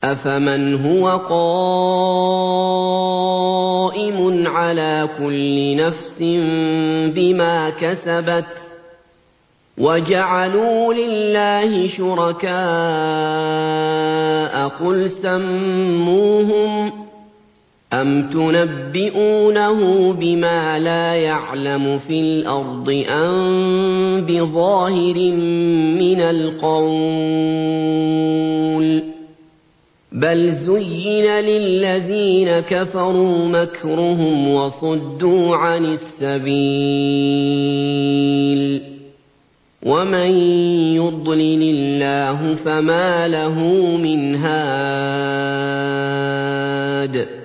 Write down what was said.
أَفَمَنْ هُوَ قَائِمٌ عَلَىٰ كُلِّ نَفْسٍ بِمَا كَسَبَتْ وَجَعَلُوا لِلَّهِ شُرَكَاءَ قُلْ سَمُّوهُمْ ۚ أَمْ تُنَبِّئُونَهُ بِمَا لَا يَعْلَمُ فِي الْأَرْضِ أَم بِظَاهِرٍ مِّنَ الْقَوْلِ ۗ بَلْ زُيِّنَ لِلَّذِينَ كَفَرُوا مَكْرُهُمْ وَصُدُّوا عَنِ السَّبِيلِ ۗ وَمَن يُضْلِلِ اللَّهُ فَمَا لَهُ مِنْ هَادٍ